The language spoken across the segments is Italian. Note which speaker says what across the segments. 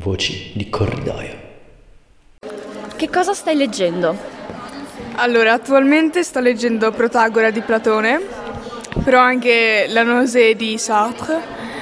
Speaker 1: Voci di corridoio.
Speaker 2: Che cosa stai leggendo?
Speaker 3: Allora, attualmente sto leggendo Protagora di Platone, però anche La Nausée di Sartre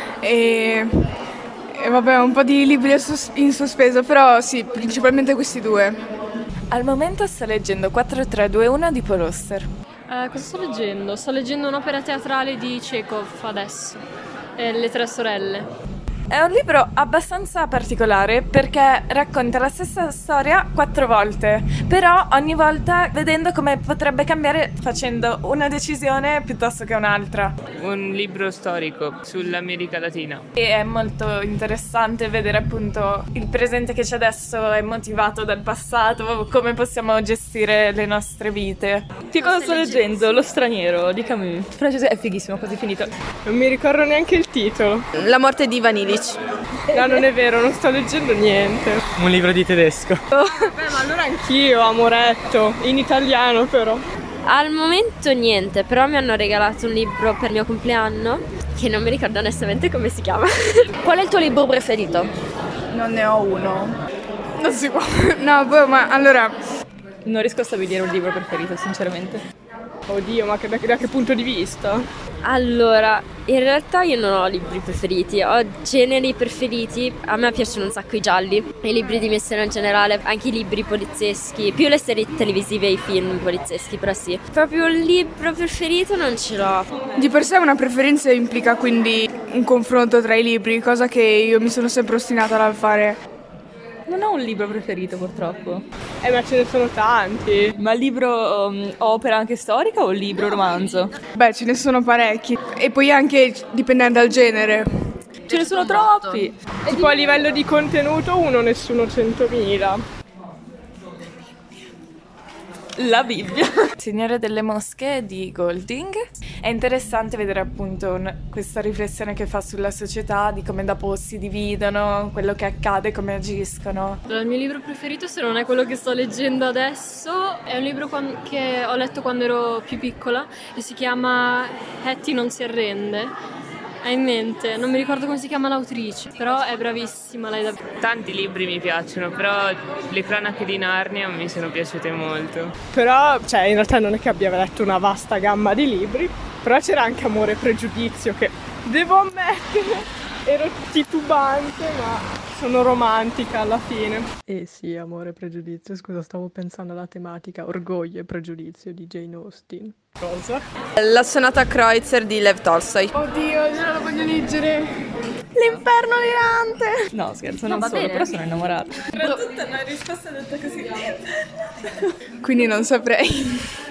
Speaker 3: e vabbè, un po' di libri in sospeso, però sì, principalmente questi due.
Speaker 4: Al momento sto leggendo 4321 di Paul Auster.
Speaker 5: Cosa sto leggendo? Sto leggendo un'opera teatrale di Chekhov adesso, Le tre sorelle.
Speaker 4: È un libro abbastanza particolare perché racconta la stessa storia 4 volte, però ogni volta vedendo come potrebbe cambiare facendo una decisione piuttosto che un'altra.
Speaker 6: Un libro storico sull'America Latina.
Speaker 4: E è molto interessante vedere appunto il presente che c'è adesso è motivato dal passato, come possiamo gestire le nostre vite.
Speaker 7: Che cosa sto leggendo? Lo straniero di Camus. Il francese è fighissimo, quasi finito.
Speaker 8: Non mi ricordo neanche il titolo.
Speaker 9: La morte di Vanilli.
Speaker 8: No, non è vero, non sto leggendo niente.
Speaker 1: Un libro di tedesco.
Speaker 8: Beh, ma allora anch'io, Amoretto, in italiano però.
Speaker 10: Al momento niente, però mi hanno regalato un libro per il mio compleanno, che non mi ricordo onestamente come si chiama.
Speaker 2: Qual è il tuo libro preferito?
Speaker 3: Non ne ho uno. Non si può. No, ma allora...
Speaker 7: Non riesco a stabilire un libro preferito, sinceramente.
Speaker 8: Oddio, ma da che punto di vista?
Speaker 10: Allora, in realtà io non ho libri preferiti, ho generi preferiti. A me piacciono un sacco i gialli, i libri di mistero in generale, anche i libri polizieschi, più le serie televisive e i film polizieschi, però sì. Proprio un libro preferito non ce l'ho.
Speaker 3: Di per sé una preferenza implica quindi un confronto tra i libri, cosa che io mi sono sempre ostinata dal fare.
Speaker 7: Non ho un libro preferito purtroppo.
Speaker 8: Ma ce ne sono tanti.
Speaker 7: Ma libro opera anche storica o libro romanzo?
Speaker 3: Beh, ce ne sono parecchi. E poi anche dipendendo dal genere.
Speaker 7: Ce ne sono troppi.
Speaker 8: Tipo a livello di contenuto uno, nessuno 100.000.
Speaker 7: La Bibbia.
Speaker 4: Signore delle Mosche di Golding. È interessante vedere appunto questa riflessione che fa sulla società, di come dopo si dividono, quello che accade, come agiscono.
Speaker 5: Allora, il mio libro preferito, se non è quello che sto leggendo adesso, è un libro che ho letto quando ero più piccola e si chiama Hattie non si arrende. Hai in mente? Non mi ricordo come si chiama l'autrice, però è bravissima lei davvero.
Speaker 6: Tanti libri mi piacciono, però le cronache di Narnia mi sono piaciute molto.
Speaker 8: Però, cioè, in realtà non è che abbia letto una vasta gamma di libri, però c'era anche Amore e Pregiudizio che, devo ammettere, ero titubante, ma sono romantica alla fine. Sì, Amore e Pregiudizio, scusa, stavo pensando alla tematica Orgoglio e Pregiudizio di Jane Austen. Cosa?
Speaker 9: La sonata Kreutzer di Lev Tolstoi.
Speaker 3: Oddio, ce la voglio leggere.
Speaker 4: L'inferno di Dante!
Speaker 7: No, scherzo, non solo, però sono innamorata.
Speaker 4: Era tutta una risposta detta così.
Speaker 3: Quindi non saprei.